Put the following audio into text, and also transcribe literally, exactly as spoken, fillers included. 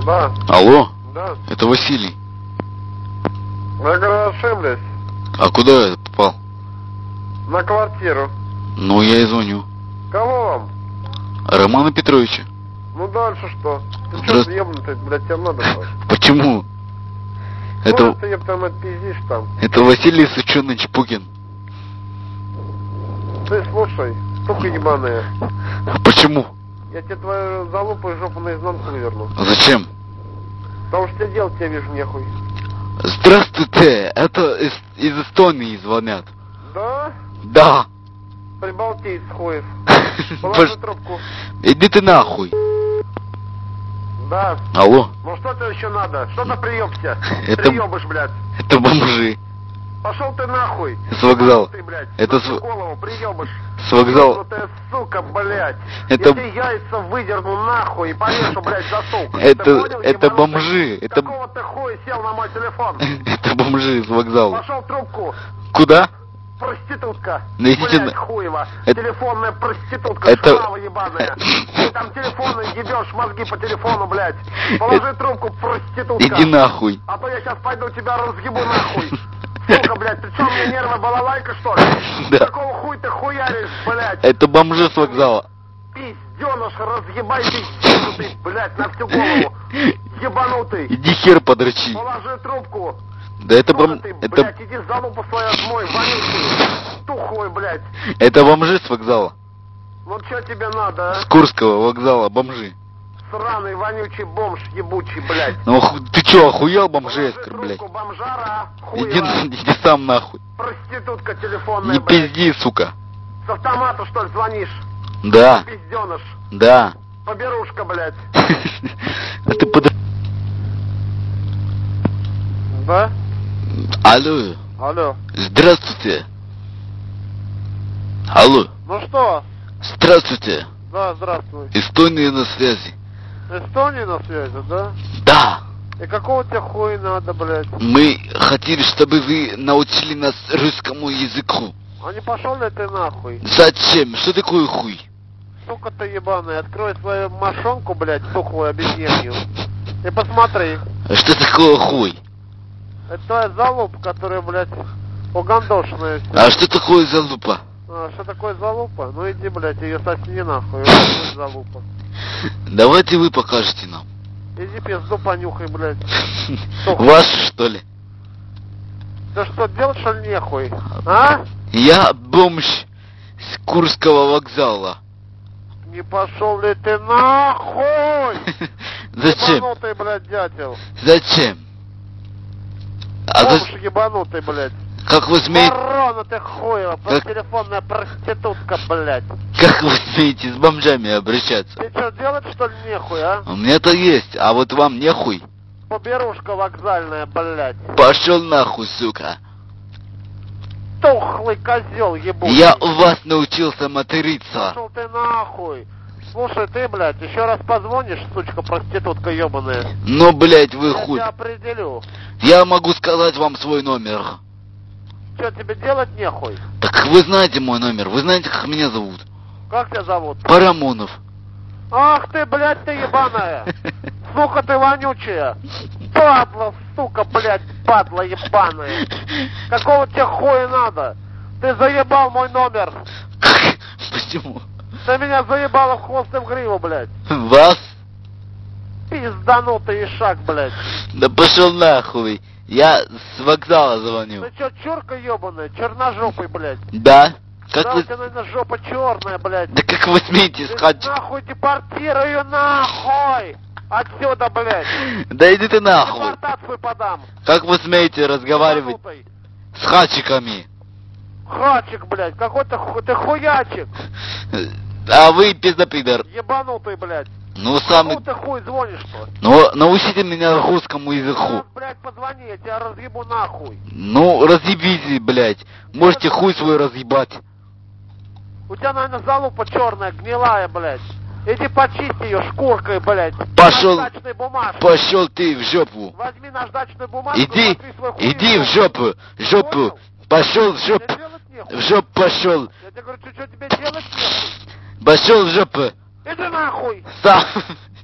Да. Алло? Да. Это Василий. Я говорю, ошиблись. А куда я попал? На квартиру. Ну, я и звоню. Кого вам? Романа Петровича. Ну дальше что? Ты Здра... что, ебнутый, блядь, тебе надо было? Почему? Это... Ну, ты, еб, там отпиздишь там. Это Василий Сыченович Пугин. Ты слушай, сука ебаная. Почему? Я тебе твою залупу и жопу наизнанку выверну. Зачем? Потому что я делать тебя вижу нехуй. Здравствуйте, это из, из Эстонии звонят. Да? Да. Прибалтиец хуев. Положи трубку. Иди ты нахуй. Да. Алло. Ну что тебе еще надо? Что-то приебся. Это... Приебышь, блядь. Это бомжи. Пошел ты нахуй. С вокзала. Ты, блядь. Это с... с... голову приебышь. С вокзала. Ты, сука, блядь. Это... Я тебе яйца выдерну нахуй и повешу, блядь, за суку. Это... Понял, это бомжи. Это... Какого ты хуя сел на мой телефон? Это бомжи с вокзала. Пошел трубку. Куда? Проститутка. Ну, идите блядь, на... хуева. Это... Телефонная проститутка, это... шалава ебаная. Ты там телефоны ебешь, мозги по телефону, блядь. Положи это... трубку, проститутка. Иди нахуй. А то я сейчас пойду тебя разъебу нахуй. Сука, блядь, ты что, мне нервы балалайка, что ли? Да. Какого хуй ты хуяришь, блядь? Это бомжи с вокзала. Пизденыш, разъебай пизденутый, блядь, на всю голову. Ебанутый. Иди хер подрочи. Положи трубку. Да это бом... Ты, это... блядь, иди залупу свою отмой, вонючий. Тухлый, блядь. Это бомжи с вокзала. Ну что тебе надо, а? С Курского вокзала бомжи. Сраный, вонючий бомж ебучий, блядь. Ну ты чё, охуел бомжей оскорблять? Трубку, бомжара, Иди, хуева. иди сам нахуй. Проститутка телефонная, Не блядь. пизди, сука. С автомата, что ли, звонишь? Да. Пизденыш. Да. Поберушка, блядь. А ты под... Да? Алло. Алло. Здравствуйте. Алло. Ну что? Здравствуйте. Да, здравствуй. Эстония на связи. Эстония на связи, да? Да. И какого тебе хуя надо, блядь? Мы хотели, чтобы вы научили нас русскому языку. А не пошел ли ты нахуй? Зачем? Что такое хуй? Сука ты ебаная, открой свою мошонку, блядь, тухлую обезьянью. И посмотри. Что такое хуй? Это твоя залупа, которая, блядь, угандошная. А что такое залупа? А, что такое залупа? Ну иди, блядь, ее сосни нахуй. Вот будет залупа. Давайте вы покажете нам. Иди пизду понюхай, блядь. Ваш, что ли? Ты что, делать, что ли, нехуй? А? Я бомж с Курского вокзала. Не пошел ли ты нахуй? Зачем? Ебанутый, блядь, дятел. Зачем? А Бомж за... ебанутый, блядь. Как вы смеете... Ворона ты хуева, Как... телефонная проститутка, блядь. Как вы смеете с бомжами обращаться? Ты что, делать, что ли, нехуй, а? У меня-то есть, а вот вам нехуй. Поберушка вокзальная, блядь. Пошел нахуй, сука. Тухлый козел ебучий. Я у вас научился материться. Пошел ты нахуй. Слушай, ты, блядь, еще раз позвонишь, сучка проститутка ебаная. Ну, блядь, вы Я хуй. тебя определю. Я могу сказать вам свой номер. Что, тебе делать нехуй? Так вы знаете мой номер, вы знаете, как меня зовут? Как тебя зовут? Парамонов. Ах ты, блядь, ты ебаная. Сука ты вонючая. Падла, сука, блядь, падла ебаная. Какого тебе хуя надо? Ты заебал мой номер. Почему? Ты меня заебала в хвост и в гриву, блядь. Вас? Пизданутый ишак, блядь. Да пошел нахуй. Я с вокзала звоню. Ты чё, чурка ебаная, черножопый, блядь? Да? Как Да, вы... у тебя, наверное, жопа черная, блядь. Да как вы смеете Ты сказать? нахуй депортирую, нахуй! Отсюда, блядь! Да иди ты нахуй. Депортацию подам! Как вы смеете разговаривать Ебанутый. с хачиками? Хачик, блядь, какой ты, ху... ты хуячик! А вы пиздопидор. Ебанутый, блядь! Ну самый... Кому ты хуй звонишь-то? Ну научите меня русскому языку. Раз, блядь, позвони, я тебя разъебу нахуй! Ну разъебите, блядь. Можете хуй свой разъебать. У тебя, наверное, залупа черная, гнилая, блядь. Иди почисти ее шкуркой, блядь. Пошел, Наждачной бумажкой. пошел ты в жопу. Возьми наждачную бумажку, Иди, смотри свой хуй. иди в жопу, в жопу. Понял? Пошел в жопу, Тебе делать нехуй. в жопу пошел. Я тебе говорю, что, что тебе делать нехуй? Пошел в жопу. Иди нахуй! Сам.